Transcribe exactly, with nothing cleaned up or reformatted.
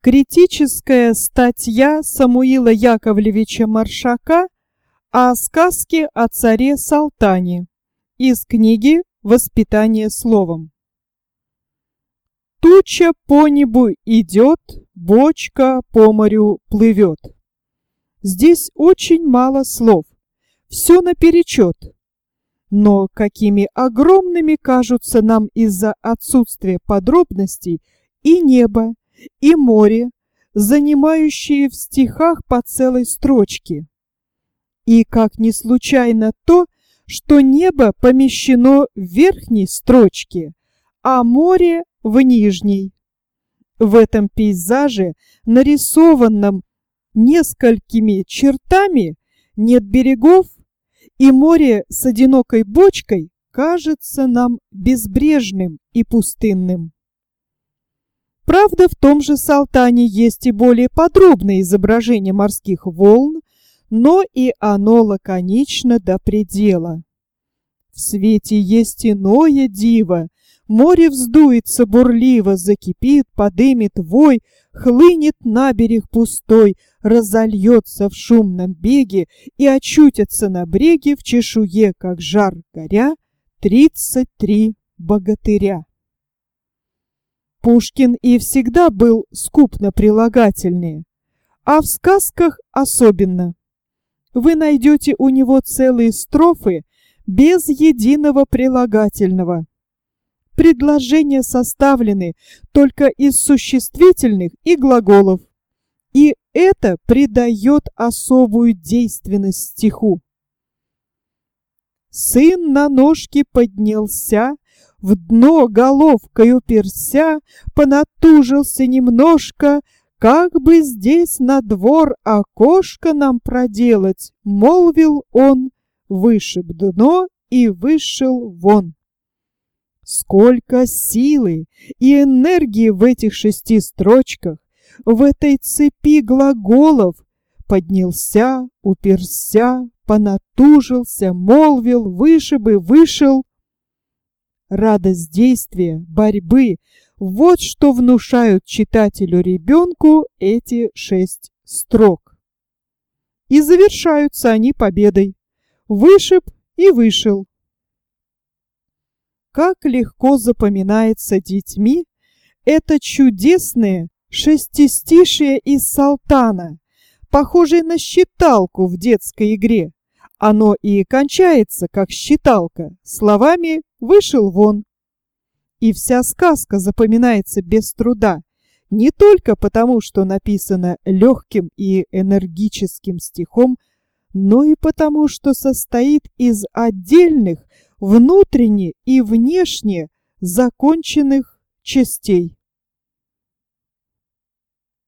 Критическая статья Самуила Яковлевича Маршака о сказке о царе Салтане из книги «Воспитание словом». Туча по небу идет, бочка по морю плывет. Здесь очень мало слов, все наперечет. Но какими огромными кажутся нам из-за отсутствия подробностей и небо, и море, занимающие в стихах по целой строчке. И как не случайно то, что небо помещено в верхней строчке, а море в нижней. В этом пейзаже, нарисованном несколькими чертами, нет берегов, и море с одинокой бочкой кажется нам безбрежным и пустынным. Правда, в том же Салтане есть и более подробное изображение морских волн, но и оно лаконично до предела. В свете есть иное диво. Море вздуется бурливо, закипит, подымет вой, хлынет на берег пустой, разольется в шумном беге и очутятся на бреге в чешуе, как жар горя, тридцать три богатыря. Пушкин и всегда был скуп на прилагательные, а в сказках особенно. Вы найдете у него целые строфы без единого прилагательного. Предложения составлены только из существительных и глаголов, и это придает особую действенность стиху. Сын на ножки поднялся, в дно головкой уперся, понатужился немножко, как бы здесь на двор окошко нам проделать, молвил он, вышиб дно и вышел вон. Сколько силы и энергии в этих шести строчках, в этой цепи глаголов: поднялся, уперся, понатужился, молвил, вышиб и вышел. Радость действия, борьбы — вот что внушают читателю-ребенку эти шесть строк. И завершаются они победой. Вышиб и вышел. Как легко запоминается детьми это чудесное шестистишие из Салтана, похожее на считалку в детской игре. Оно и кончается, как считалка, словами «вышел вон». И вся сказка запоминается без труда, не только потому, что написано легким и энергическим стихом, но и потому, что состоит из отдельных, внутренне и внешне законченных частей.